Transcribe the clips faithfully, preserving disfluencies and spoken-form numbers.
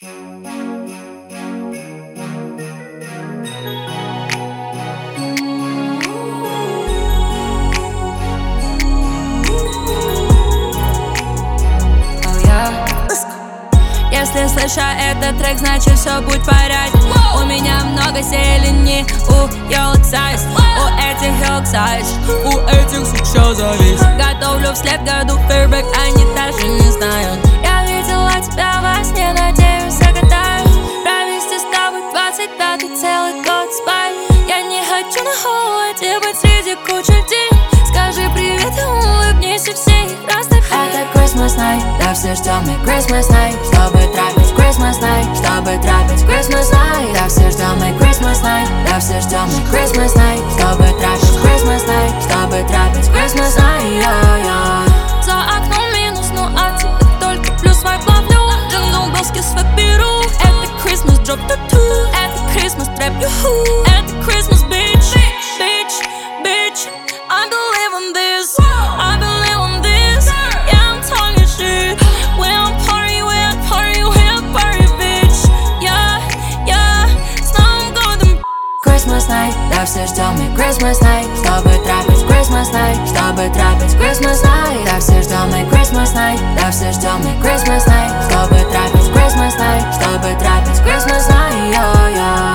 Если слышу этот трек, значит все будет в порядке. У меня много зелени, у Yellow Size, у этих Yellow Size, у этих сук все завис. Готовлю вслед году фейербэк, они даже не знают. Я видела тебя во сне, надеюсь, загадаю провести с тобой двадцать пятый целый год спать. Я не хочу на холоде быть среди кучи людей. Скажи привет и улыбнись, и все их растопить. Это Christmas night, да все ждем и Christmas night, чтобы трапить Christmas night, чтобы трапить Christmas night. Да все ждем и Christmas night, да все ждем и Christmas night, чтобы трапить Christmas night, чтобы трапить Christmas night. Yeah, yeah. За окном минус, ну а тебе только плюс вайб ловлю. Джинглбелски свек беру. Это Christmas drop tattoo, это Christmas trap юху, это Christmas bitch, bitch, bitch. I believe in this, I believe in this. Yeah, I'm talking shit. When I'm party, when I'm party, when I'm party, bitch. Yeah, yeah, с Новым годом. Christmas night, да все ждем и Christmas night, чтобы трапить Christmas night, чтобы трапить Christmas night. Да все ждем и Christmas night, да все ждем и Christmas night, чтобы трапить Christmas night, чтобы трапить Christmas night. Yeah, yeah.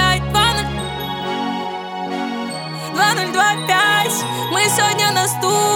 Мы сегодня на стул.